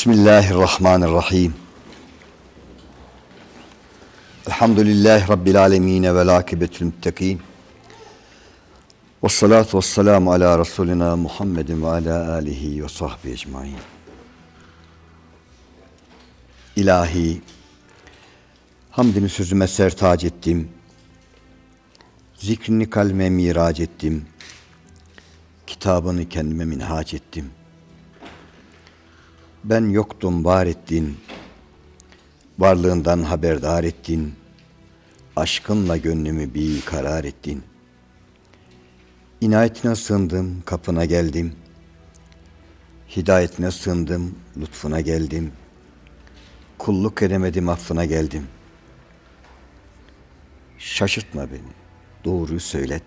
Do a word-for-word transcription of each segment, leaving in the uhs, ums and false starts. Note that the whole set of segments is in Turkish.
Bismillahirrahmanirrahim. Elhamdülillahi Rabbil alemin ve l'akibetül müttekîn. Vessalatu vesselamu ala Resulina Muhammedin ve ala alihi ve sahbihi ecmaîn. İlahi, hamdini sözüme sertac ettim. Zikrini kalbime mirac ettim. Kitabını kendime minhac ettim. Ben yoktum, var ettin. Varlığından haberdar ettin. Aşkınla gönlümü bir karar ettin. İnayetine sığındım, kapına geldim. Hidayetine sığındım, lütfuna geldim. Kulluk edemedim, affına geldim. Şaşırtma beni, doğruyu söylet.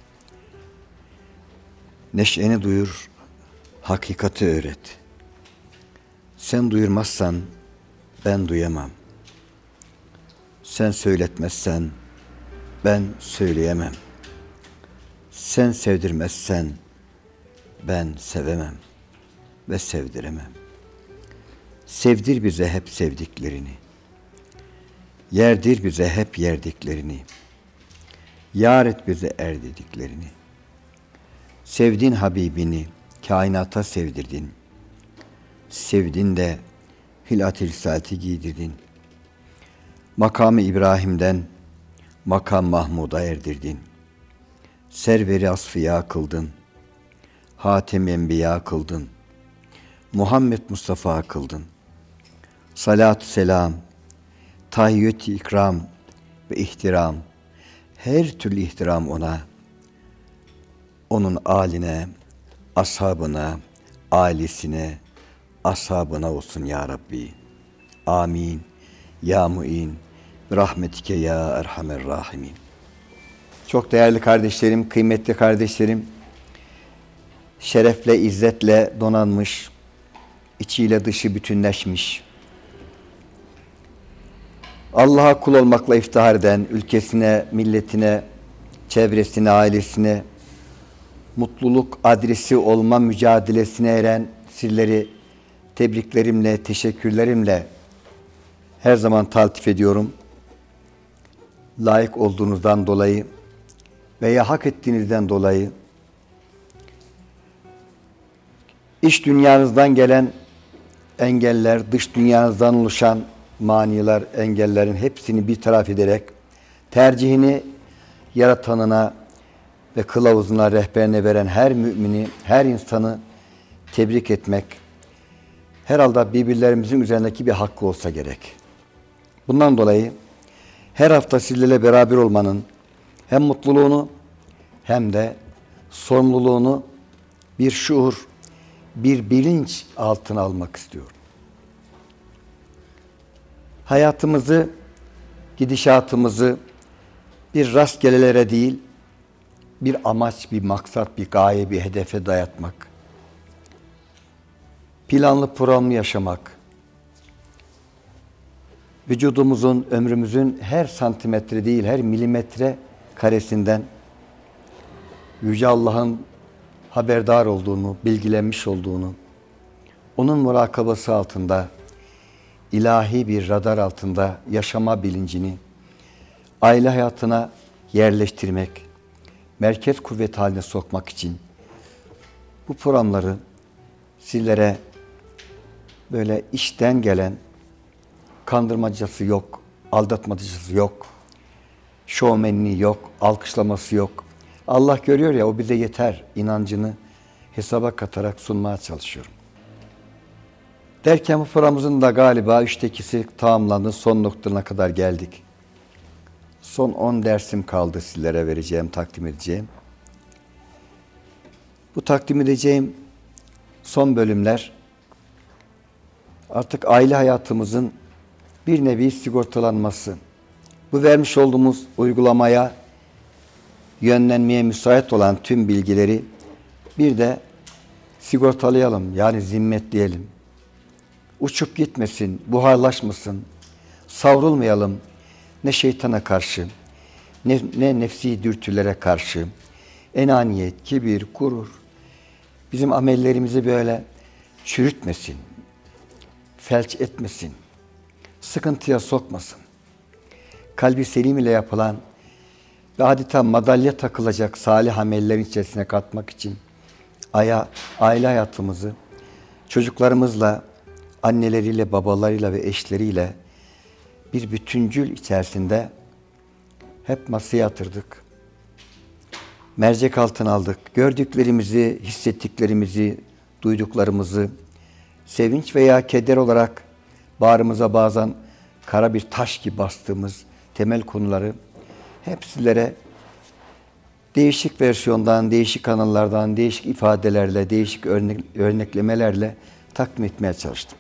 Neşeni duyur, hakikati öğret. Sen duyurmazsan ben duyamam. Sen söyletmezsen ben söyleyemem. Sen sevdirmezsen ben sevemem ve sevdiremem. Sevdir bize hep sevdiklerini. Yerdir bize hep yerdiklerini. Yar et bize erdediklerini. Sevdin Habibini, kainata sevdirdin. Sevdin de hilat-i risaleti giydirdin. Makamı İbrahim'den makam Mahmud'a erdirdin. Serveri asfiya kıldın. Hatem-i enbiya kıldın. Muhammed Mustafa kıldın. Salat-ı selam, tahiyyat-i ikram ve ihtiram, her türlü ihtiram ona, onun âline, ashabına, ailesine, ashabına olsun ya Rabbi. Amin. Ya mu'in. Rahmetike ya erhamer rahimin. Çok değerli kardeşlerim, kıymetli kardeşlerim, şerefle, izzetle donanmış, içiyle dışı bütünleşmiş, Allah'a kul olmakla iftihar eden, ülkesine, milletine, çevresine, ailesine, mutluluk adresi olma mücadelesine eren sizleri tebriklerimle, teşekkürlerimle her zaman taltif ediyorum. Layık olduğunuzdan dolayı veya hak ettiğinizden dolayı iç dünyanızdan gelen engeller, dış dünyanızdan oluşan maniler, engellerin hepsini bir taraf ederek tercihini yaratanına ve kılavuzuna, rehberine veren her mümini, her insanı tebrik etmek herhalde birbirlerimizin üzerindeki bir hakkı olsa gerek. Bundan dolayı her hafta sizlerle beraber olmanın hem mutluluğunu hem de sorumluluğunu bir şuur, bir bilinç altına almak istiyorum. Hayatımızı, gidişatımızı bir rastgelelere değil, bir amaç, bir maksat, bir gaye, bir hedefe dayatmak, planlı programlı yaşamak, vücudumuzun, ömrümüzün her santimetre değil, her milimetre karesinden Yüce Allah'ın haberdar olduğunu, bilgilenmiş olduğunu, onun murakabası altında, ilahi bir radar altında yaşama bilincini aile hayatına yerleştirmek, merkez kuvvet haline sokmak için bu programları sizlere böyle içten gelen, kandırmacısı yok, aldatmacısı yok, şovmenliği yok, alkışlaması yok. Allah görüyor ya, o bize yeter inancını hesaba katarak sunmaya çalışıyorum. Derken bu programımızın da galiba üçte ikisi tamamlandı, son noktalarına kadar geldik. Son on dersim kaldı sizlere vereceğim, takdim edeceğim. Bu takdim edeceğim son bölümler artık aile hayatımızın bir nevi sigortalanması. Bu vermiş olduğumuz uygulamaya, yönlenmeye müsait olan tüm bilgileri bir de sigortalayalım, yani zimmetleyelim. Uçup gitmesin, buharlaşmasın, savrulmayalım ne şeytana karşı, ne, ne nefsi dürtülere karşı, enaniyet, kibir, gurur bizim amellerimizi böyle çürütmesin. felç etmesin, sıkıntıya sokmasın. Kalbi selim ile yapılan ve adeta madalya takılacak salih amellerin içerisine katmak için aya, aile hayatımızı çocuklarımızla, anneleriyle, babalarıyla ve eşleriyle bir bütüncül içerisinde hep masaya yatırdık. Mercek altına aldık. Gördüklerimizi, hissettiklerimizi, duyduklarımızı, sevinç veya keder olarak bağrımıza bazen kara bir taş gibi bastığımız temel konuları hep sizlere değişik versiyondan, değişik kanallardan, değişik ifadelerle, değişik örnek, örneklemelerle takdim etmeye çalıştım.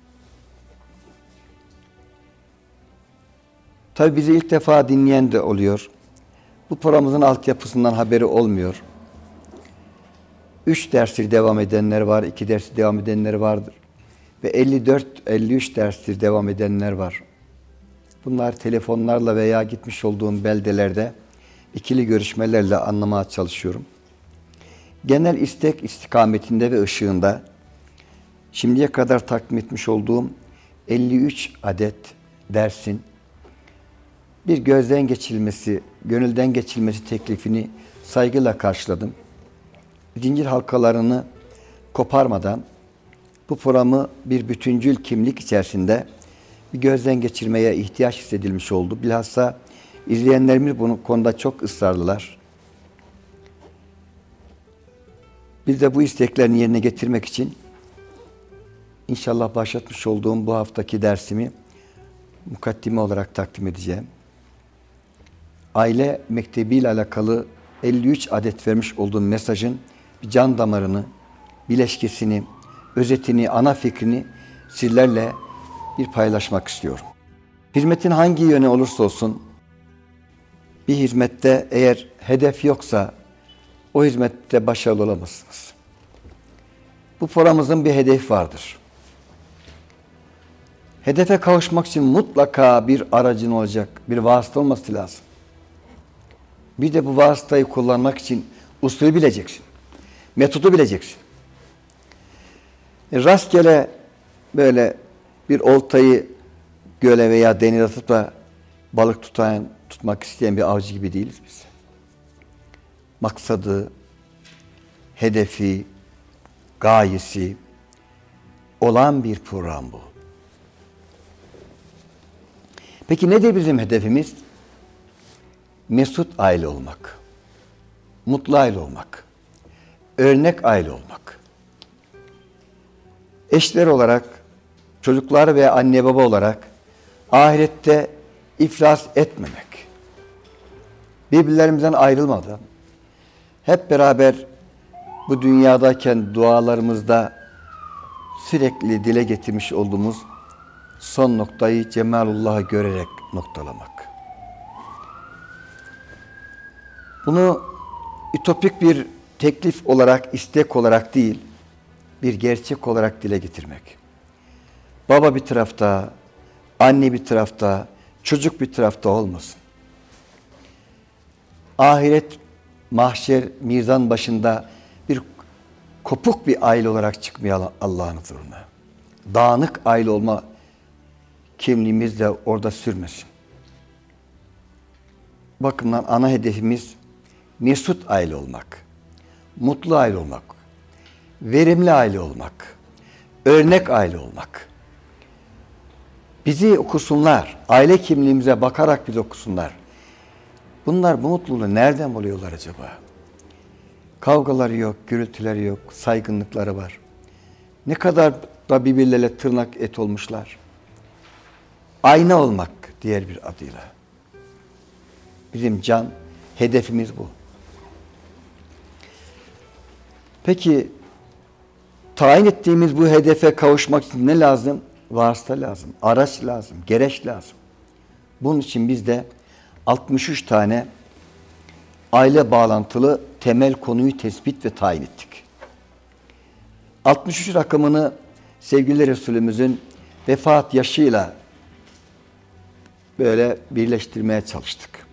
Tabii bizi ilk defa dinleyen de oluyor. Bu programımızın altyapısından haberi olmuyor. Üç derstir devam edenler var, iki derstir devam edenler vardır. Ve elli dört elli üç derstir devam edenler var. Bunlar telefonlarla veya gitmiş olduğum beldelerde ikili görüşmelerle anlamaya çalışıyorum. Genel istek istikametinde ve ışığında şimdiye kadar takdim etmiş olduğum elli üç adet dersin bir gözden geçirilmesi, gönülden geçilmesi teklifini saygıyla karşıladım. Zincir halkalarını koparmadan bu programı bir bütüncül kimlik içerisinde bir gözden geçirmeye ihtiyaç hissedilmiş oldu. Bilhassa izleyenlerimiz bu konuda çok ısrarlılar. Biz de bu isteklerini yerine getirmek için inşallah başlatmış olduğum bu haftaki dersimi mukaddime olarak takdim edeceğim. Aile Mektebi ile alakalı elli üç adet vermiş olduğum mesajın bir can damarını, bileşkesini, özetini, ana fikrini sizlerle bir paylaşmak istiyorum. Hizmetin hangi yönü olursa olsun, bir hizmette eğer hedef yoksa o hizmette başarılı olamazsınız. Bu programımızın bir hedefi vardır. Hedefe kavuşmak için mutlaka bir aracın olacak, bir vasıta olması lazım. Bir de bu vasıtayı kullanmak için usulü bileceksin, metodu bileceksin. E, rastgele böyle bir oltayı göle veya denize atıp da balık tutan, tutmak isteyen bir avcı gibi değiliz biz. Maksadı, hedefi, gayesi olan bir program bu. Peki nedir bizim hedefimiz? Mesut aile olmak, mutlu aile olmak, örnek aile olmak. Eşler olarak, çocuklar ve anne baba olarak ahirette iflas etmemek. Birbirlerimizden ayrılmadan hep beraber bu dünyadayken dualarımızda sürekli dile getirmiş olduğumuz son noktayı Cemalullah'ı görerek noktalamak. Bunu ütopik bir teklif olarak, istek olarak değil, bir gerçek olarak dile getirmek. Baba bir tarafta, anne bir tarafta, çocuk bir tarafta olmasın. Ahiret, mahşer, mizan başında bir kopuk bir aile olarak çıkmayalım Allah'ın huzuruna. Dağınık aile olma kimliğimiz de orada sürmesin. Bakımdan ana hedefimiz mesut aile olmak, mutlu aile olmak, verimli aile olmak, örnek aile olmak. Bizi okusunlar, aile kimliğimize bakarak bizi okusunlar. Bunlar bu mutluluğu nereden buluyorlar acaba? Kavgaları yok, gürültüleri yok, saygınlıkları var. Ne kadar da birbirleriyle tırnak et olmuşlar. Ayna olmak diğer bir adıyla. Bizim can, hedefimiz bu. Peki, tayin ettiğimiz bu hedefe kavuşmak için ne lazım? Vasıta lazım, araç lazım, gereç lazım. Bunun için biz de altmış üç tane aile bağlantılı temel konuyu tespit ve tayin ettik. altmış üç rakamını sevgili Resulümüzün vefat yaşıyla böyle birleştirmeye çalıştık.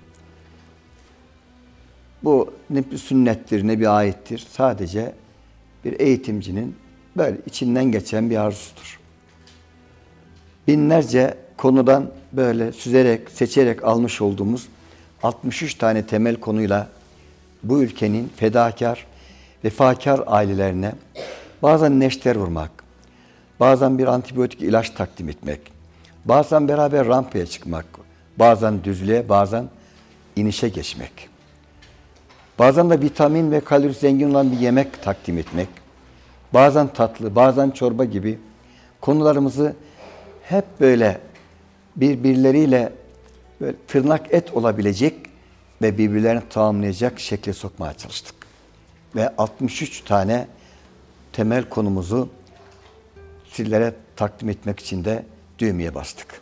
Bu ne bir sünnettir, ne bir ayettir. Sadece bir eğitimcinin böyle içinden geçen bir arzusudur. binlerce konudan böyle süzerek, seçerek almış olduğumuz altmış üç tane temel konuyla bu ülkenin fedakar, vefakar ailelerine bazen neşter vurmak, bazen bir antibiyotik ilaç takdim etmek, bazen beraber rampaya çıkmak, bazen düzlüğe, bazen inişe geçmek, bazen de vitamin ve kalori zengin olan bir yemek takdim etmek, bazen tatlı, bazen çorba gibi konularımızı hep böyle birbirleriyle böyle tırnak et olabilecek ve birbirlerini tamamlayacak şekle sokmaya çalıştık. Ve altmış üç tane temel konumuzu sizlere takdim etmek için de düğmeye bastık.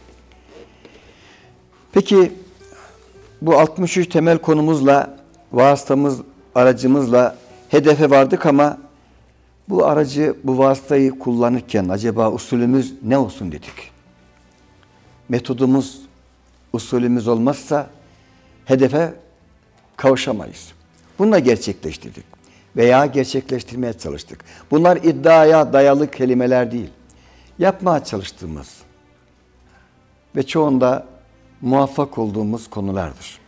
Peki bu altmış üç temel konumuzla, vasıtamız, aracımızla hedefe vardık ama bu aracı, bu vasıtayı kullanırken acaba usulümüz ne olsun dedik. Metodumuz, usulümüz olmazsa hedefe kavuşamayız. Bunu da gerçekleştirdik veya gerçekleştirmeye çalıştık. Bunlar iddiaya dayalı kelimeler değil. Yapmaya çalıştığımız ve çoğunda muvaffak olduğumuz konulardır.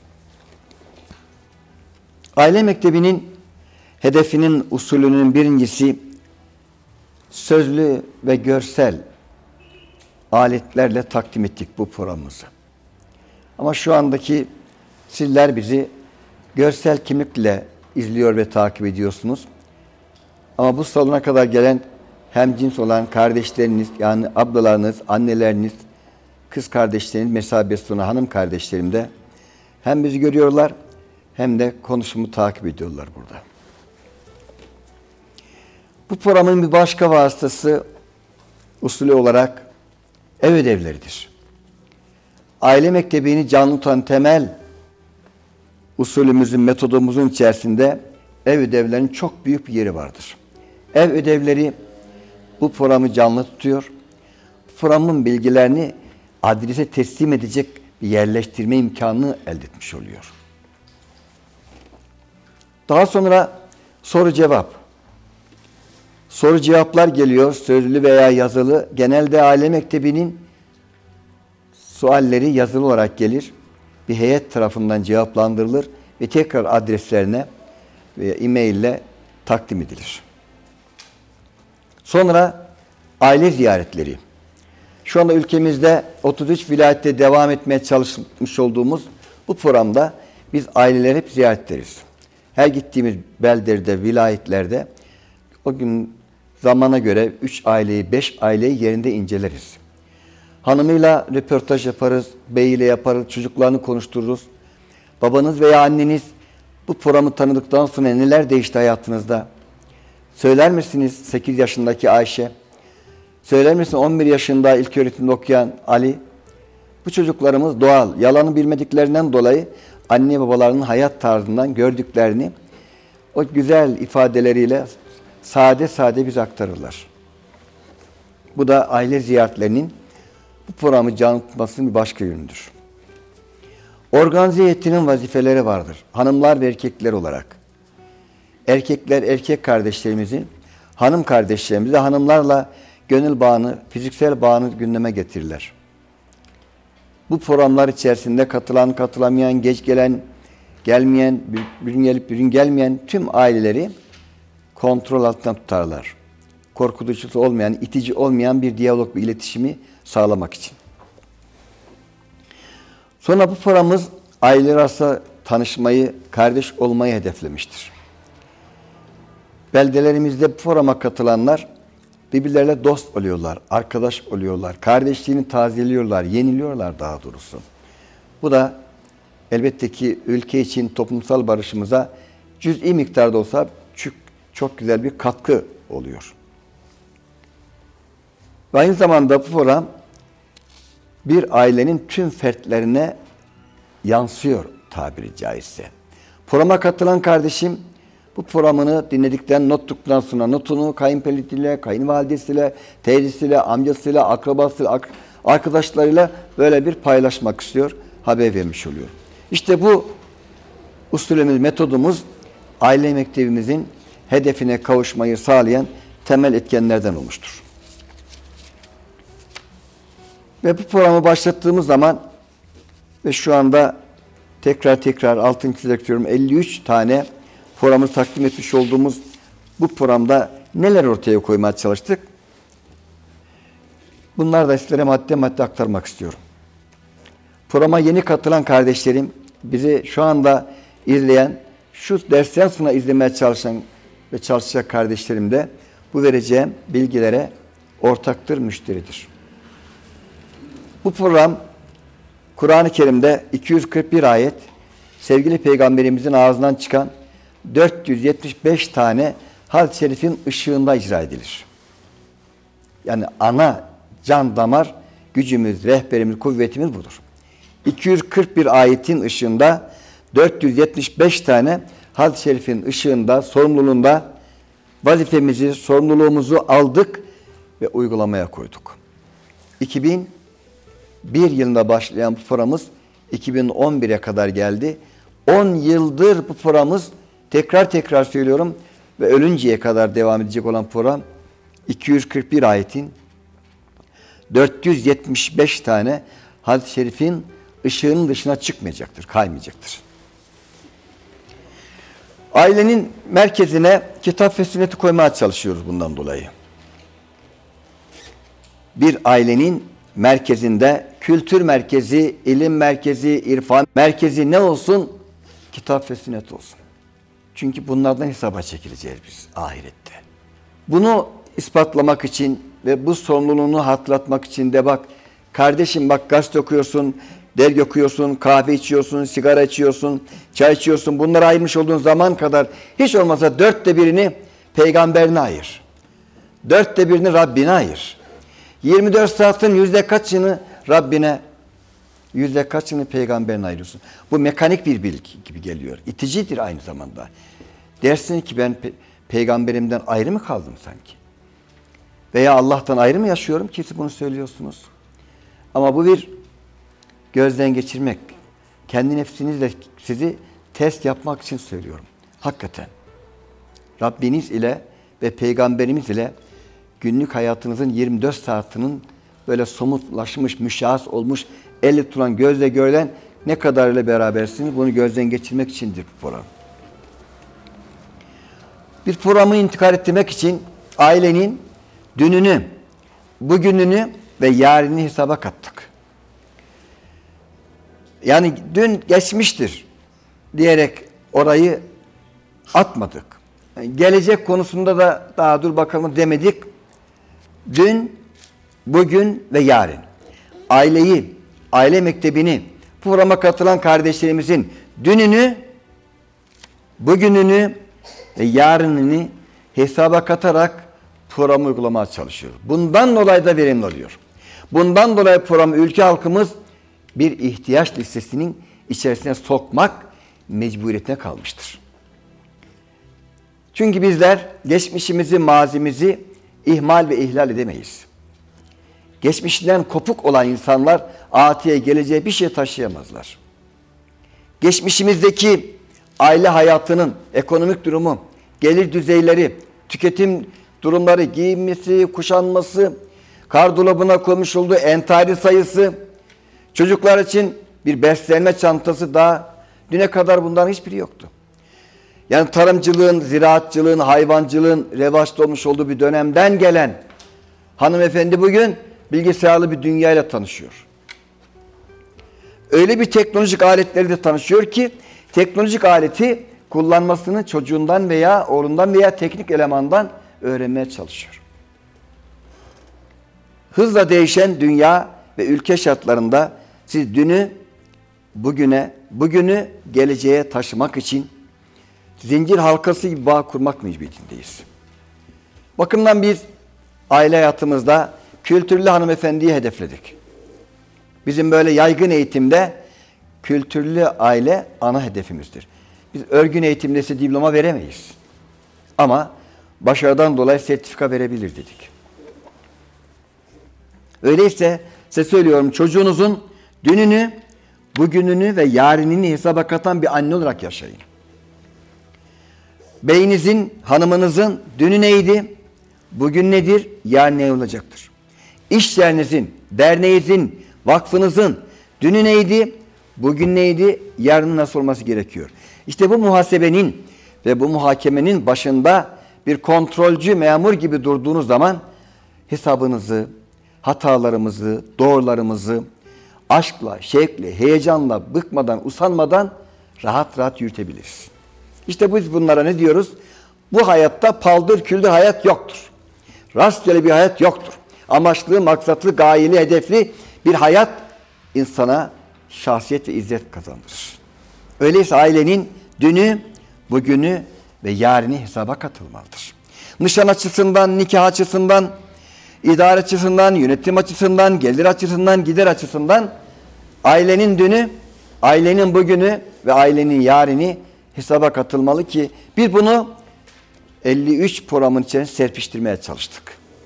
Aile mektebinin hedefinin usulünün birincisi sözlü ve görsel aletlerle takdim ettik bu programımızı. Ama şu andaki sizler bizi görsel kimlikle izliyor ve takip ediyorsunuz. Ama bu salona kadar gelen hemcins olan kardeşleriniz, yani ablalarınız, anneleriniz, kız kardeşleriniz, mesabesi olan hanım kardeşlerim de hem bizi görüyorlar hem de konuşumu takip ediyorlar burada. Bu programın bir başka vasıtası usulü olarak ev ödevleridir. Aile mektebini canlı tutan temel usulümüzün, metodumuzun içerisinde ev ödevlerinin çok büyük bir yeri vardır. Ev ödevleri bu programı canlı tutuyor. Programın bilgilerini adrese teslim edecek bir yerleştirme imkanını elde etmiş oluyor. Daha sonra soru cevap. Soru cevaplar geliyor, sözlü veya yazılı. Genelde aile mektebinin sualleri yazılı olarak gelir. Bir heyet tarafından cevaplandırılır ve tekrar adreslerine veya e-mail ile takdim edilir. Sonra aile ziyaretleri. Şu anda ülkemizde otuz üç vilayette devam etmeye çalışmış olduğumuz bu programda biz aileleri hep ziyaret ederiz. Her gittiğimiz beldede, vilayetlerde o gün zamana göre üç aileyi, beş aileyi yerinde inceleriz. Hanımıyla röportaj yaparız, beyiyle yaparız, çocuklarını konuştururuz. Babanız veya anneniz bu programı tanıdıktan sonra neler değişti hayatınızda? Söyler misiniz sekiz yaşındaki Ayşe? Söyler misiniz on bir yaşında ilköğretimde okuyan Ali? Bu çocuklarımız doğal, yalanı bilmediklerinden dolayı anne babalarının hayat tarzından gördüklerini o güzel ifadeleriyle sade sade bize aktarırlar. Bu da aile ziyaretlerinin bu programı canlı tutmasının bir başka yönüdür. Organize heyetinin vazifeleri vardır. Hanımlar ve erkekler olarak. Erkekler erkek kardeşlerimizi, hanım kardeşlerimizi hanımlarla gönül bağını, fiziksel bağını gündeme getirirler. Bu programlar içerisinde katılan, katılamayan, geç gelen, gelmeyen, bir gün gelip bir gün gelmeyen tüm aileleri kontrol altında tutarlar. Korkutucu olmayan, itici olmayan bir diyalog, bir iletişimi sağlamak için. Sonra bu programımız aileler arasında tanışmayı, kardeş olmayı hedeflemiştir. Beldelerimizde bu programa katılanlar birbirleriyle dost oluyorlar, arkadaş oluyorlar, kardeşliğini tazeliyorlar, yeniliyorlar daha doğrusu. Bu da elbette ki ülke için toplumsal barışımıza cüz'i miktarda olsa çok, çok güzel bir katkı oluyor. Ve aynı zamanda bu program bir ailenin tüm fertlerine yansıyor tabiri caizse. Programa katılan kardeşim bu programını dinledikten, not tuttuktan sonra notunu kayınpederiyle, kayınvalidesiyle, teyzesiyle, amcasıyla, akrabasıyla, ak arkadaşlarıyla böyle bir paylaşmak istiyor, haber vermiş oluyor. İşte bu usulümüz, metodumuz aile mektebimizin hedefine kavuşmayı sağlayan temel etkenlerden olmuştur. Ve bu programı başlattığımız zaman ve şu anda tekrar tekrar altın çizerek diyorum elli üç tane programı takdim etmiş olduğumuz bu programda neler ortaya koymaya çalıştık? Bunlar da sizlere madde madde aktarmak istiyorum. Programa yeni katılan kardeşlerim, bizi şu anda izleyen, şu dersten sonra izlemeye çalışan ve çalışacak kardeşlerim de bu vereceğim bilgilere ortaktır, müşteridir. Bu program Kur'an-ı Kerim'de iki yüz kırk bir ayet, sevgili Peygamberimizin ağzından çıkan dört yüz yetmiş beş tane hadis-i şerifin ışığında icra edilir. Yani ana can damar gücümüz, rehberimiz, kuvvetimiz budur. iki yüz kırk bir ayetin ışığında dört yüz yetmiş beş tane hadis-i şerifin ışığında, sorumluluğunda vazifemizi, sorumluluğumuzu aldık ve uygulamaya koyduk. iki bin bir yılında başlayan bu programımız iki bin on bire kadar geldi. on yıldır bu programımız, tekrar tekrar söylüyorum, ve ölünceye kadar devam edecek olan program iki yüz kırk bir ayetin dört yüz yetmiş beş tane hadis-i şerifin ışığının dışına çıkmayacaktır, kaymayacaktır. Ailenin merkezine kitap ve sünneti koymaya çalışıyoruz bundan dolayı. Bir ailenin merkezinde kültür merkezi, ilim merkezi, irfan merkezi ne olsun? Kitap ve sünnet olsun. Çünkü bunlardan hesaba çekileceğiz biz ahirette. Bunu ispatlamak için ve bu sorumluluğunu hatırlatmak için de bak, kardeşim bak, gazete okuyorsun, dergi okuyorsun, kahve içiyorsun, sigara içiyorsun, çay içiyorsun. Bunları ayırmış olduğun zaman kadar hiç olmazsa dörtte birini peygamberine ayır. Dörtte birini Rabbine ayır. yirmi dört saatin yüzde kaçını Rabbine, yüzde kaçını peygamberine ayırıyorsun. Bu mekanik bir bilgi gibi geliyor. İticidir aynı zamanda. Dersin ki ben pe peygamberimden ayrı mı kaldım sanki? Veya Allah'tan ayrı mı yaşıyorum ki siz bunu söylüyorsunuz? Ama bu bir gözden geçirmek. Kendi nefsinizle sizi test yapmak için söylüyorum. Hakikaten. Rabbiniz ile ve peygamberimiz ile günlük hayatınızın yirmi dört saatinin böyle somutlaşmış, müşahhas olmuş, elle tutulan, gözle görülen ne kadarıyla berabersiniz? Bunu gözden geçirmek içindir bu program. Bir programı intikal ettirmek için ailenin dününü, bugününü ve yarını hesaba kattık. Yani dün geçmiştir diyerek orayı atmadık. Yani gelecek konusunda da daha dur bakalım demedik. Dün, bugün ve yarın aileyi, aile mektebini, programa katılan kardeşlerimizin dününü, bugününü ve yarınını hesaba katarak programı uygulamaya çalışıyoruz. Bundan dolayı da verimli oluyor. Bundan dolayı programı ülke halkımız bir ihtiyaç listesinin içerisine sokmak mecburiyetine kalmıştır. Çünkü bizler geçmişimizi, mazimizi ihmal ve ihlal edemeyiz. Geçmişinden kopuk olan insanlar atiye, geleceğe bir şey taşıyamazlar. Geçmişimizdeki aile hayatının ekonomik durumu, gelir düzeyleri, tüketim durumları, giyinmesi, kuşanması, kardolabına koymuş olduğu entari sayısı, çocuklar için bir beslenme çantası, daha düne kadar bunların hiçbiri yoktu. Yani tarımcılığın, ziraatçılığın, hayvancılığın revaçta olmuş olduğu bir dönemden gelen hanımefendi bugün bilgisayarlı bir dünyayla tanışıyor. Öyle bir teknolojik aletleri de tanışıyor ki teknolojik aleti kullanmasını çocuğundan veya oğlundan veya teknik elemandan öğrenmeye çalışıyor. Hızla değişen dünya ve ülke şartlarında siz dünü bugüne, bugünü geleceğe taşımak için zincir halkası gibi bağ kurmak mecburiyetindeyiz. Bakımdan biz aile hayatımızda kültürlü hanımefendiyi hedefledik. Bizim böyle yaygın eğitimde kültürlü aile ana hedefimizdir. Biz örgün eğitimde size diploma veremeyiz. Ama başarıdan dolayı sertifika verebilir dedik. Öyleyse size söylüyorum, çocuğunuzun dününü, bugününü ve yarınını hesaba katan bir anne olarak yaşayın. Beyinizin, hanımınızın dünü neydi, bugün nedir, yarın ne olacaktır? iş yerinizin, derneğinizin, vakfınızın dünü neydi, bugün neydi, yarının nasıl olması gerekiyor? İşte bu muhasebenin ve bu muhakemenin başında bir kontrolcü memur gibi durduğunuz zaman hesabınızı, hatalarımızı, doğrularımızı aşkla, şevkle, heyecanla, bıkmadan, usanmadan rahat rahat yürütebiliriz. İşte biz bunlara ne diyoruz? Bu hayatta paldır küldür hayat yoktur. Rastgele bir hayat yoktur. Amaçlı, maksatlı, gayeli, hedefli bir hayat insana şahsiyet ve izzet kazandırır. Öyleyse ailenin dünü, bugünü ve yarını hesaba katılmalıdır. Nişan açısından, nikah açısından, idare açısından, yönetim açısından, gelir açısından, gider açısından ailenin dünü, ailenin bugünü ve ailenin yarını hesaba katılmalı ki biz bunu elli üç programın içerisine serpiştirmeye çalıştık.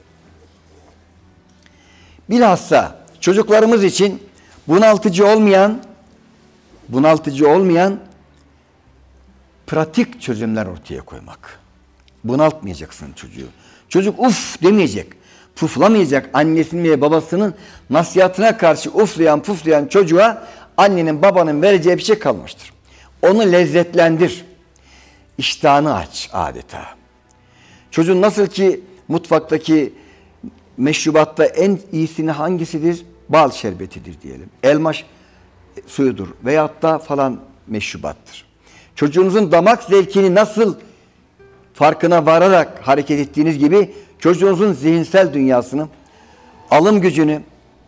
Bilhassa çocuklarımız için bunaltıcı olmayan, bunaltıcı olmayan pratik çözümler ortaya koymak. Bunaltmayacaksın çocuğu. Çocuk uf demeyecek, puflamayacak. Annesinin ve babasının nasihatine karşı uflayan puflayan çocuğa annenin babanın vereceği bir şey kalmıştır. Onu lezzetlendir. İştahını aç adeta. Çocuğun nasıl ki mutfaktaki meşrubatta en iyisini hangisidir? Bal şerbetidir diyelim. Elma suyudur veyahut da falan meşrubattır. Çocuğunuzun damak zevkini nasıl farkına vararak hareket ettiğiniz gibi çocuğunuzun zihinsel dünyasını, alım gücünü,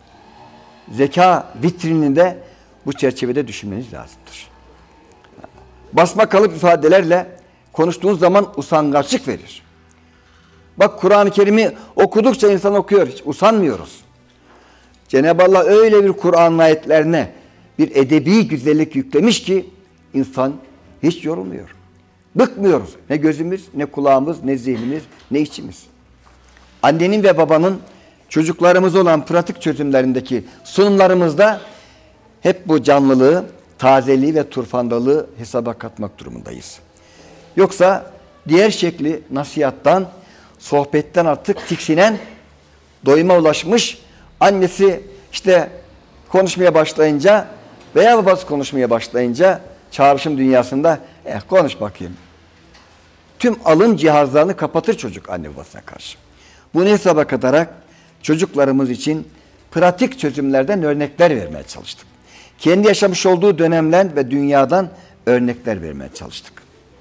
zeka vitrininde bu çerçevede düşünmeniz lazımdır. Basma kalıp ifadelerle konuştuğunuz zaman usangaçlık verir. Bak Kur'an-ı Kerim'i okudukça insan okuyor. Hiç usanmıyoruz. Cenab-ı Allah öyle bir Kur'an ayetlerine bir edebi güzellik yüklemiş ki insan hiç yorulmuyor. Bıkmıyoruz. Ne gözümüz, ne kulağımız, ne zihnimiz, ne içimiz. Annenin ve babanın çocuklarımız olan pratik çözümlerindeki sunumlarımızda hep bu canlılığı, tazeliği ve turfandalığı hesaba katmak durumundayız. Yoksa diğer şekli nasihattan, sohbetten artık tiksinen, doyuma ulaşmış, annesi işte konuşmaya başlayınca veya babası konuşmaya başlayınca çağrışım dünyasında eh, konuş bakayım. Tüm alım cihazlarını kapatır çocuk anne babasına karşı. Bunu hesaba katarak çocuklarımız için pratik çözümlerden örnekler vermeye çalıştık. Kendi yaşamış olduğu dönemler ve dünyadan örnekler vermeye çalıştık.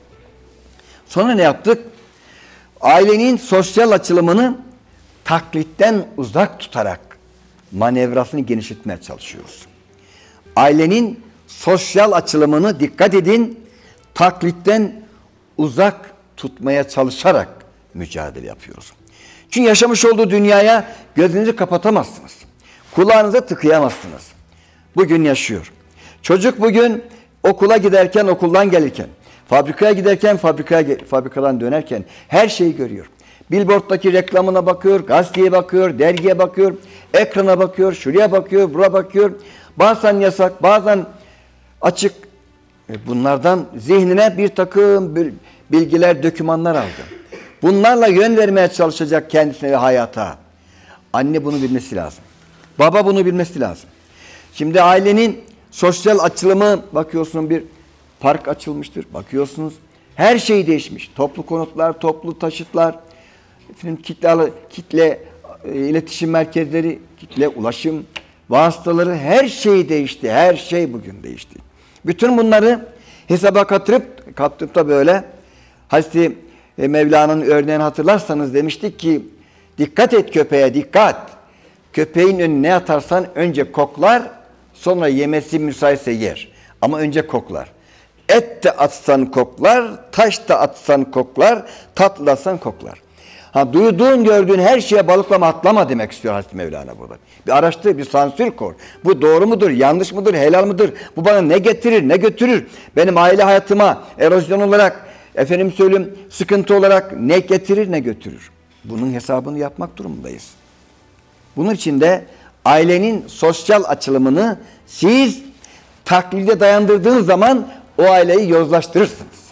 Sonra ne yaptık? Ailenin sosyal açılımını taklitten uzak tutarak manevrasını genişletmeye çalışıyoruz. Ailenin sosyal açılımını dikkat edin, taklitten uzak tutmaya çalışarak mücadele yapıyoruz. Çünkü yaşamış olduğu dünyaya gözünüzü kapatamazsınız. Kulağınıza tıkayamazsınız. Bugün yaşıyor. Çocuk bugün okula giderken, okuldan gelirken, fabrikaya giderken, fabrikaya, fabrikadan dönerken her şeyi görüyor. Billboard'daki reklamına bakıyor, gazeteye bakıyor, dergiye bakıyor, ekrana bakıyor, şuraya bakıyor, buraya bakıyor. Bazen yasak, bazen açık. Bunlardan zihnine bir takım bilgiler, dokümanlar aldı. Bunlarla yön vermeye çalışacak kendisine ve hayata. Anne bunu bilmesi lazım. Baba bunu bilmesi lazım. Şimdi ailenin sosyal açılımı, bakıyorsunuz bir park açılmıştır. Bakıyorsunuz her şey değişmiş. Toplu konutlar, toplu taşıtlar, kitle, kitle e, iletişim merkezleri, kitle ulaşım vasıtaları, her şey değişti. Her şey bugün değişti. Bütün bunları hesaba katırıp, katırıp da böyle Hazreti Mevlana'nın örneğini hatırlarsanız demiştik ki dikkat et köpeğe, dikkat. Köpeğin önüne ne atarsan önce koklar, sonra yemesi müsaitse yer. Ama önce koklar. Et de atsan koklar, taş da atsan koklar, tatlısan koklar. Ha, duyduğun, gördüğün her şeye balıklama, atlama demek istiyor Hazreti Mevlana burada. Bir araştır, bir sansür koy. Bu doğru mudur, yanlış mıdır, helal mıdır? Bu bana ne getirir, ne götürür? Benim aile hayatıma erozyon olarak, efendim söyleyeyim, sıkıntı olarak ne getirir, ne götürür? Bunun hesabını yapmak durumundayız. Bunun için de ailenin sosyal açılımını siz taklide dayandırdığınız zaman o aileyi yozlaştırırsınız.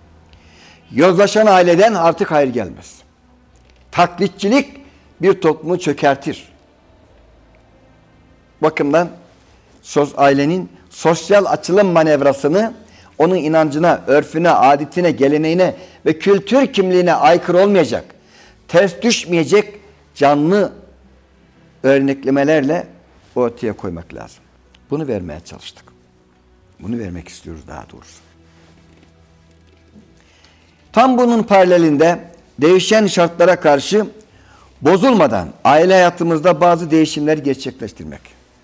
Yozlaşan aileden artık hayır gelmez. Taklitçilik bir toplumu çökertir. bakımdan sos, ailenin sosyal açılım manevrasını onun inancına, örfüne, adetine, geleneğine ve kültür kimliğine aykırı olmayacak, ters düşmeyecek canlı örneklemelerle ortaya koymak lazım. Bunu vermeye çalıştık. Bunu vermek istiyoruz daha doğrusu. Tam bunun paralelinde değişen şartlara karşı bozulmadan aile hayatımızda bazı değişimler gerçekleştirmek.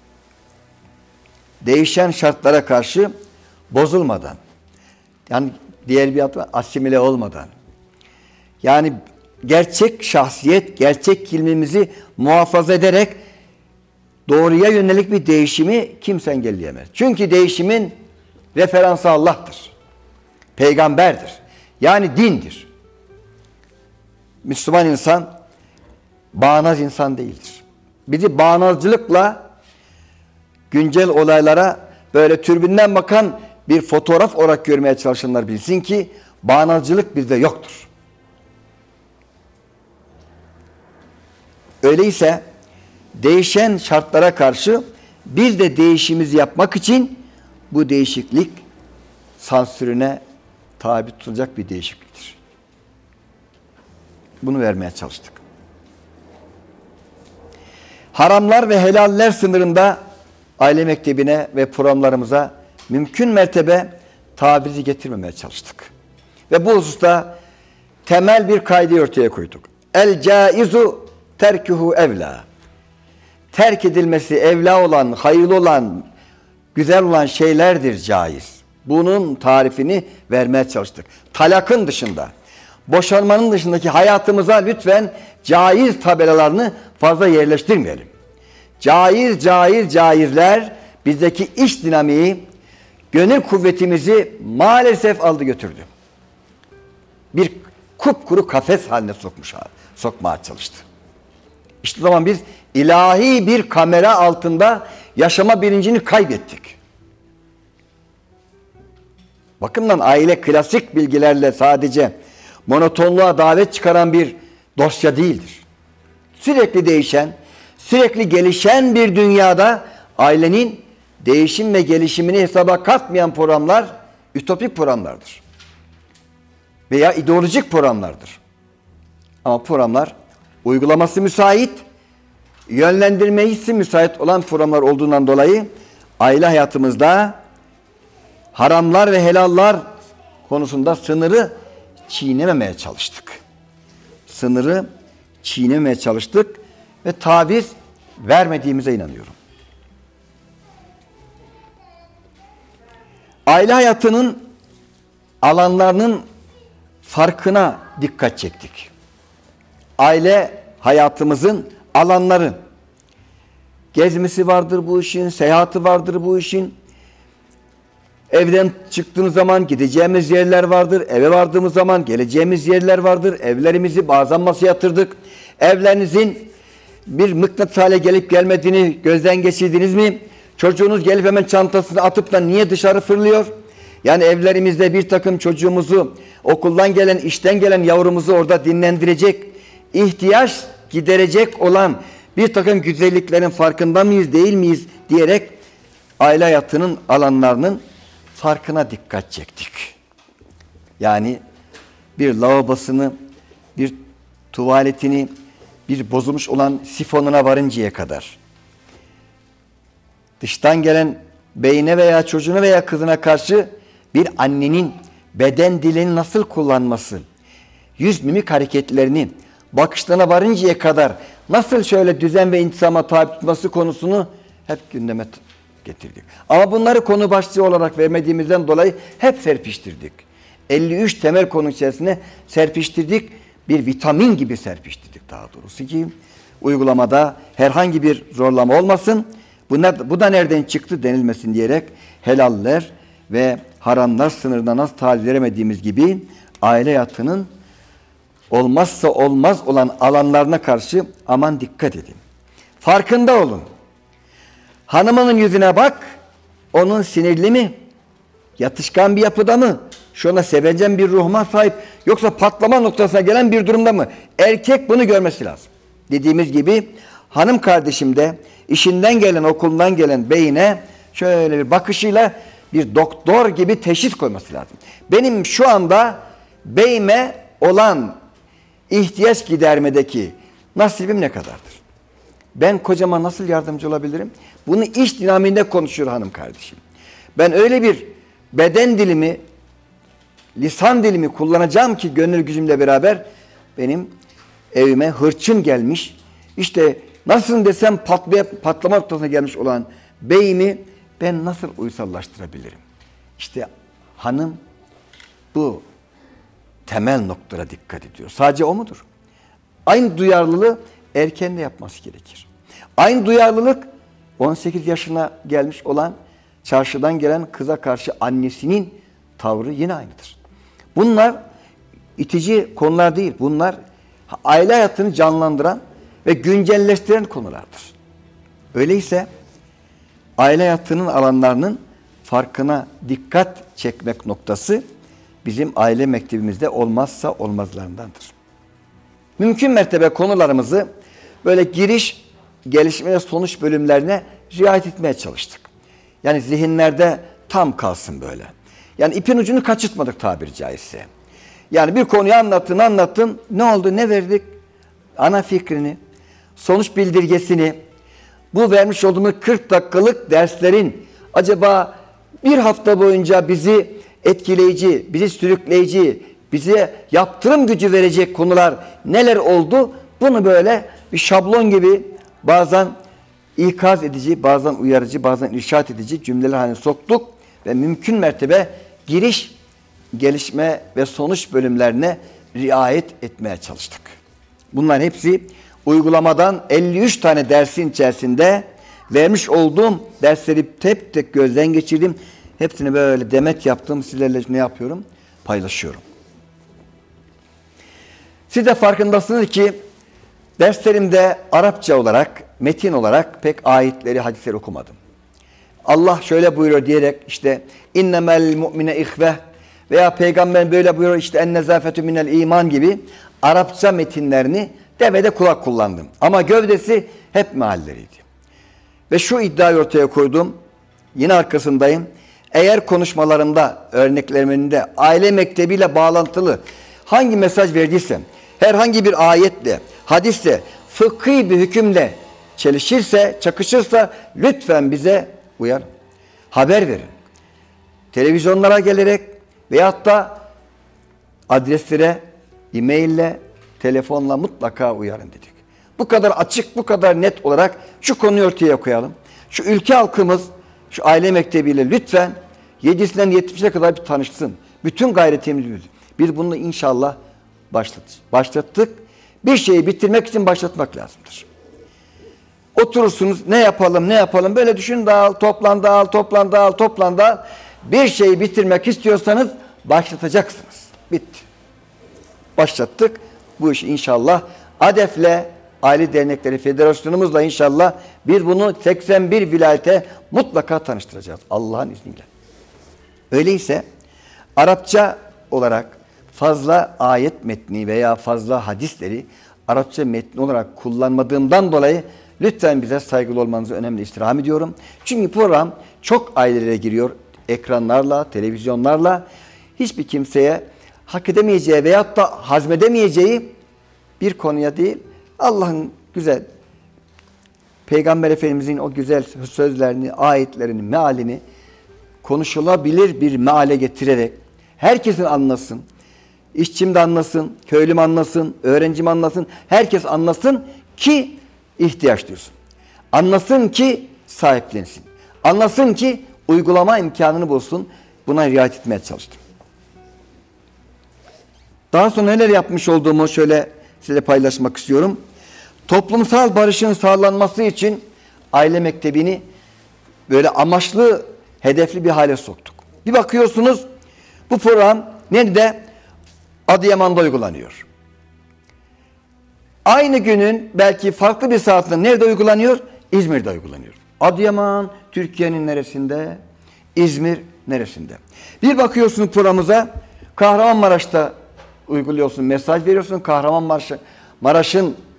Değişen şartlara karşı bozulmadan, yani diğer bir adı var, asimile olmadan, yani gerçek şahsiyet, gerçek kimliğimizi muhafaza ederek doğruya yönelik bir değişimi kimse engelleyemez. Çünkü değişimin referansı Allah'tır. Peygamberdir. Yani dindir. Müslüman insan bağnaz insan değildir. Bizi bağnazcılıkla güncel olaylara böyle türbünden bakan bir fotoğraf olarak görmeye çalışanlar bilsin ki bağnazcılık bizde yoktur. Öyleyse değişen şartlara karşı biz de değişimimizi yapmak için bu değişiklik sansürüne tabi tutulacak bir değişikliktir. Bunu vermeye çalıştık. Haramlar ve helaller sınırında aile mektebine ve programlarımıza mümkün mertebe tavizi getirmemeye çalıştık. Ve bu hususta temel bir kaydı ortaya koyduk. El caizu terkuhu evla. Terk edilmesi evla olan, hayırlı olan, güzel olan şeylerdir caiz. Bunun tarifini vermeye çalıştık. Talakın dışında, boşanmanın dışındaki hayatımıza lütfen caiz tabelalarını fazla yerleştirmeyelim. Caiz, caiz, caizler bizdeki iş dinamiği, gönül kuvvetimizi maalesef aldı götürdü. Bir kupkuru kafes haline sokmuş, sokmaya çalıştı. İşte o zaman biz ilahi bir kamera altında yaşama bilincini kaybettik. Bakımdan aile klasik bilgilerle sadece monotonluğa davet çıkaran bir dosya değildir. Sürekli değişen, sürekli gelişen bir dünyada ailenin değişim ve gelişimini hesaba katmayan programlar ütopik programlardır. Veya ideolojik programlardır. Ama programlar uygulaması müsait, yönlendirmesi müsait olan programlar olduğundan dolayı aile hayatımızda haramlar ve helallar konusunda sınırı çiğnememeye çalıştık. Sınırı çiğnememeye çalıştık ve taviz vermediğimize inanıyorum. Aile hayatının alanlarının farkına dikkat çektik. Aile hayatımızın alanları. Gezmesi vardır bu işin, seyahati vardır bu işin. Evden çıktığımız zaman gideceğimiz yerler vardır. Eve vardığımız zaman geleceğimiz yerler vardır. Evlerimizi bazen masaya yatırdık. Evlerinizin bir mıknatıs hale gelip gelmediğini gözden geçirdiniz mi? Çocuğunuz gelip hemen çantasını atıp da niye dışarı fırlıyor? Yani evlerimizde bir takım çocuğumuzu, okuldan gelen, işten gelen yavrumuzu orada dinlendirecek, ihtiyaç giderecek olan bir takım güzelliklerin farkında mıyız, değil miyiz diyerek aile hayatının alanlarının farkına dikkat çektik. Yani bir lavabosunu, bir tuvaletini, bir bozulmuş olan sifonuna varıncaya kadar, dıştan gelen beyine veya çocuğuna veya kızına karşı bir annenin beden dilini nasıl kullanması, yüz mimik hareketlerini, bakışlarına varıncaya kadar nasıl şöyle düzen ve intisama tabi tutması konusunu hep gündeme getirdik. Ama bunları konu başlığı olarak vermediğimizden dolayı hep serpiştirdik. elli üç temel konu içerisine serpiştirdik. Bir vitamin gibi serpiştirdik daha doğrusu ki uygulamada herhangi bir zorlama olmasın. Bu, ne, bu da nereden çıktı denilmesin diyerek helaller ve haramlar sınırına nasıl taviz veremediğimiz gibi aile hayatının olmazsa olmaz olan alanlarına karşı aman dikkat edin. Farkında olun. Hanımının yüzüne bak, onun sinirli mi? Yatışkan bir yapıda mı? Şuna sevecen bir ruhuma sahip, yoksa patlama noktasına gelen bir durumda mı? Erkek bunu görmesi lazım. Dediğimiz gibi hanım kardeşim de işinden gelen, okulundan gelen beyine şöyle bir bakışıyla bir doktor gibi teşhis koyması lazım. Benim şu anda beyime olan ihtiyaç gidermedeki nasibim ne kadardır? Ben kocama nasıl yardımcı olabilirim? Bunu iş dinamiğinde konuşuyor hanım kardeşim. Ben öyle bir beden dilimi, lisan dilimi kullanacağım ki gönül gücümle beraber benim evime hırçın gelmiş, işte nasıl desem patlaya, patlama noktasına gelmiş olan beyimi ben nasıl uysallaştırabilirim? İşte hanım bu temel noktalara dikkat ediyor. Sadece o mudur? Aynı duyarlılığı erken de yapması gerekir. Aynı duyarlılık on sekiz yaşına gelmiş olan çarşıdan gelen kıza karşı annesinin tavrı yine aynıdır. Bunlar itici konular değil. Bunlar aile hayatını canlandıran ve güncelleştiren konulardır. Öyleyse aile hayatının alanlarının farkına dikkat çekmek noktası bizim aile mektebimizde olmazsa olmazlarındandır. Mümkün mertebe konularımızı böyle giriş, gelişme ve sonuç bölümlerine riayet etmeye çalıştık. Yani zihinlerde tam kalsın böyle. Yani ipin ucunu kaçırtmadık tabiri caizse. Yani bir konuyu anlattın anlattın, ne oldu, ne verdik? Ana fikrini, sonuç bildirgesini, bu vermiş olduğumuz kırk dakikalık derslerin acaba bir hafta boyunca bizi etkileyici, bizi sürükleyici, bize yaptırım gücü verecek konular neler oldu? Bunu böyle bir şablon gibi bazen ikaz edici, bazen uyarıcı, bazen irşat edici cümleler haline soktuk ve mümkün mertebe giriş, gelişme ve sonuç bölümlerine riayet etmeye çalıştık. Bunların hepsi uygulamadan elli üç tane dersin içerisinde vermiş olduğum dersleri tek tek gözden geçirdim. Hepsini böyle demet yaptım. Sizlerle ne yapıyorum? Paylaşıyorum. Siz de farkındasınız ki derslerimde Arapça olarak, metin olarak pek ayetleri, hadisleri okumadım. Allah şöyle buyuruyor diyerek işte innemel mu'mine ihve veya peygamber böyle buyuruyor işte en nezafetü minel iman gibi Arapça metinlerini devede kulak kullandım. Ama gövdesi hep mealleriydi. Ve şu iddiayı ortaya koydum. Yine arkasındayım. Eğer konuşmalarımda, örneklerimde aile mektebiyle bağlantılı hangi mesaj verdiysem, herhangi bir ayetle, hadisle, fıkhi bir hükümle çelişirse, çakışırsa lütfen bize uyarın. Haber verin. Televizyonlara gelerek veyahut da adreslere, e-maille, telefonla mutlaka uyarın dedik. Bu kadar açık, bu kadar net olarak şu konuyu ortaya koyalım. Şu ülke halkımız, şu aile mektebiyle lütfen yedisinden yetmişine kadar bir tanışsın. Bütün gayretimizi biz bunu inşallah başlattık. başlattık. Bir şeyi bitirmek için başlatmak lazımdır. Oturursunuz ne yapalım ne yapalım böyle düşün dağıl, toplan dağıl, toplan dağıl, toplan dağıl. Bir şeyi bitirmek istiyorsanız başlatacaksınız. Bitti. Başlattık. Bu işi inşallah ADEF'le, Aile Dernekleri Federasyonumuzla inşallah biz bunu seksen bir vilayete mutlaka tanıştıracağız. Allah'ın izniyle. Öyleyse Arapça olarak fazla ayet metni veya fazla hadisleri Arapça metni olarak kullanmadığımdan dolayı lütfen bize saygılı olmanızı önemli istirham ediyorum. Çünkü program çok ailelere giriyor. Ekranlarla, televizyonlarla hiçbir kimseye hak edemeyeceği veyahut da hazmedemeyeceği bir konuya değil, Allah'ın güzel, Peygamber Efendimizin o güzel sözlerini, ayetlerini, mealini konuşulabilir bir meale getirerek herkesin anlasın, işçim de anlasın, köylüm anlasın, öğrencim anlasın, herkes anlasın ki ihtiyaç duysun. Anlasın ki sahiplensin. Anlasın ki uygulama imkanını bulsun. Buna riayet etmeye çalıştım. Daha sonra neler yapmış olduğumu şöyle size paylaşmak istiyorum. Toplumsal barışın sağlanması için aile mektebini böyle amaçlı, hedefli bir hale soktuk. Bir bakıyorsunuz bu program nerede? Adıyaman'da uygulanıyor. Aynı günün belki farklı bir saatinde nerede uygulanıyor? İzmir'de uygulanıyor. Adıyaman Türkiye'nin neresinde? İzmir neresinde? Bir bakıyorsun programımıza Kahramanmaraş'ta uyguluyorsun, mesaj veriyorsun. Kahramanmaraş'ın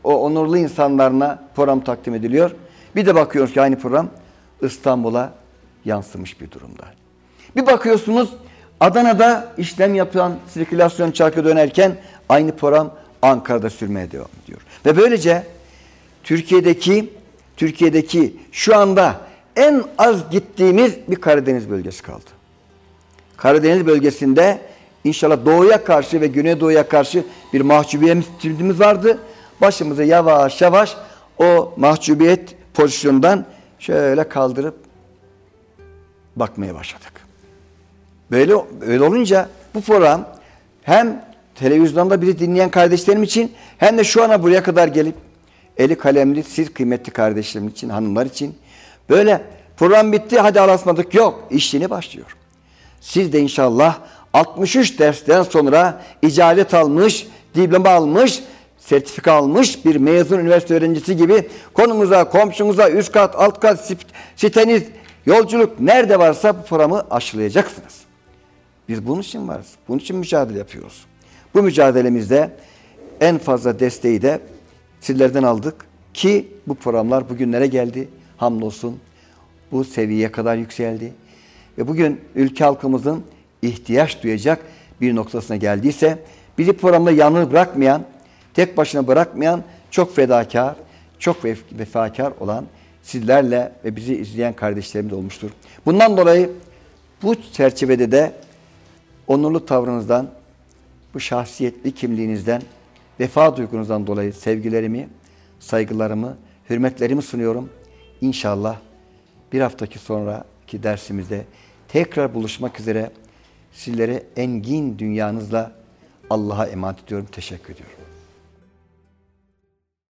o onurlu insanlarına program takdim ediliyor. Bir de bakıyoruz ki aynı program İstanbul'a yansımış bir durumda. Bir bakıyorsunuz Adana'da işlem yapan sirkülasyon çarkı dönerken aynı program Ankara'da sürmeye devam ediyor. Ve böylece Türkiye'deki Türkiye'deki şu anda en az gittiğimiz bir Karadeniz bölgesi kaldı. Karadeniz bölgesinde inşallah doğuya karşı ve güneydoğuya karşı bir mahcubiyetimiz vardı. Başımızı yavaş yavaş o mahcubiyet pozisyonundan şöyle kaldırıp bakmaya başladık. Böyle, böyle olunca bu program hem televizyonda bizi dinleyen kardeşlerim için hem de şu ana buraya kadar gelip eli kalemli siz kıymetli kardeşlerim için, hanımlar için böyle program bitti hadi alasmadık yok. İş yeni başlıyor. Siz de inşallah altmış üç dersten sonra icazet almış, diploma almış, sertifika almış bir mezun üniversite öğrencisi gibi konunuza, komşunuza, üst kat, alt kat, siteniz, yolculuk nerede varsa bu programı aşılayacaksınız. Biz bunun için varız. Bunun için mücadele yapıyoruz. Bu mücadelemizde en fazla desteği de sizlerden aldık ki bu programlar bugünlere geldi. Hamdolsun bu seviyeye kadar yükseldi. Ve bugün ülke halkımızın ihtiyaç duyacak bir noktasına geldiyse bizi programda yalnız bırakmayan, tek başına bırakmayan, çok fedakar, çok vefakar olan sizlerle ve bizi izleyen kardeşlerimiz olmuştur. Bundan dolayı bu çerçevede de onurlu tavrınızdan, bu şahsiyetli kimliğinizden, vefa duygunuzdan dolayı sevgilerimi, saygılarımı, hürmetlerimi sunuyorum. İnşallah bir haftaki sonraki dersimizde tekrar buluşmak üzere sizlere engin dünyanızla Allah'a emanet ediyorum. Teşekkür ediyorum.